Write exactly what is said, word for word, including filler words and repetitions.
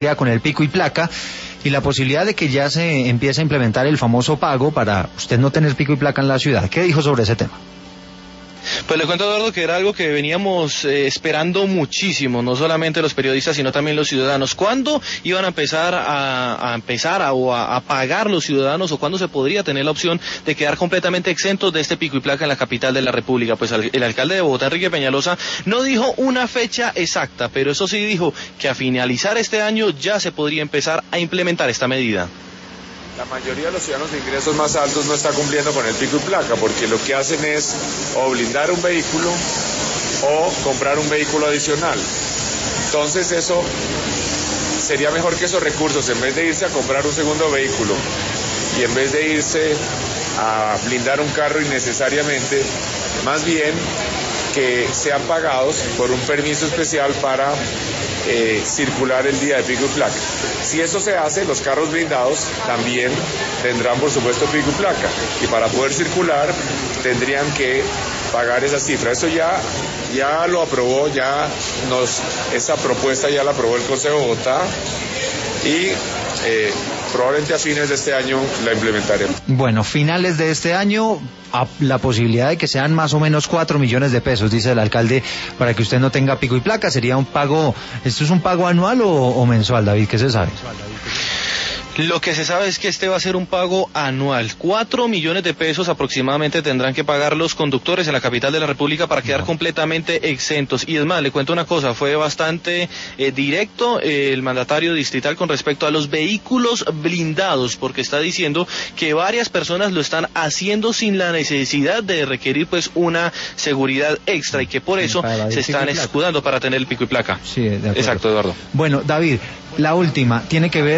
con el pico y placa y la posibilidad de que ya se empiece a implementar el famoso pago para usted no tener pico y placa en la ciudad. ¿Qué dijo sobre ese tema? Pues le cuento, Eduardo, que era algo que veníamos eh, esperando muchísimo, no solamente los periodistas, sino también los ciudadanos. ¿Cuándo iban a empezar a, a empezar a, o a, a pagar los ciudadanos, o cuándo se podría tener la opción de quedar completamente exentos de este pico y placa en la capital de la República? Pues el, el alcalde de Bogotá, Enrique Peñalosa, no dijo una fecha exacta, pero eso sí dijo que a finalizar este año ya se podría empezar a implementar esta medida. La mayoría de los ciudadanos de ingresos más altos no está cumpliendo con el pico y placa, porque lo que hacen es o blindar un vehículo o comprar un vehículo adicional. Entonces eso sería mejor que esos recursos, en vez de irse a comprar un segundo vehículo y en vez de irse a blindar un carro innecesariamente, más bien que sean pagados por un permiso especial para eh, circular el día de pico y placa. Si eso se hace, los carros blindados también tendrán, por supuesto, pico y placa, y para poder circular tendrían que pagar esa cifra. Eso ya, ya lo aprobó, ya nos, esa propuesta ya la aprobó el Consejo de Bogotá y eh, probablemente a fines de este año la implementaremos. Bueno, finales de este año, a la posibilidad de que sean más o menos cuatro millones de pesos, dice el alcalde, para que usted no tenga pico y placa. ¿Sería un pago, esto es un pago anual o, o mensual, David? ¿Qué se sabe? Lo que se sabe es que este va a ser un pago anual. Cuatro millones de pesos aproximadamente tendrán que pagar los conductores en la capital de la República para quedar completamente exentos. Y es más, le cuento una cosa, fue bastante eh, directo eh, el mandatario distrital con respecto a los vehículos blindados, porque está diciendo que varias personas lo están haciendo sin la necesidad de requerir pues una seguridad extra, y que por eso se están escudando para tener el pico y placa. Sí, de acuerdo. Exacto, Eduardo. Bueno, David, la última tiene que ver